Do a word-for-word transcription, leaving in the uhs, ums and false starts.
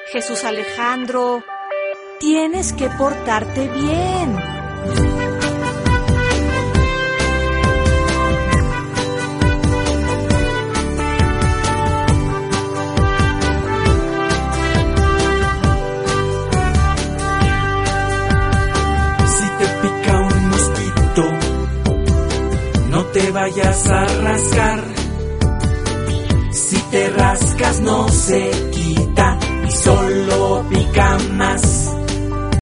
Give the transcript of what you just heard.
Jesús Alejandro, tienes que portarte bien. Si te pica un mosquito, no te vayas a rascar. Si te rascas no se quita y solo pica más.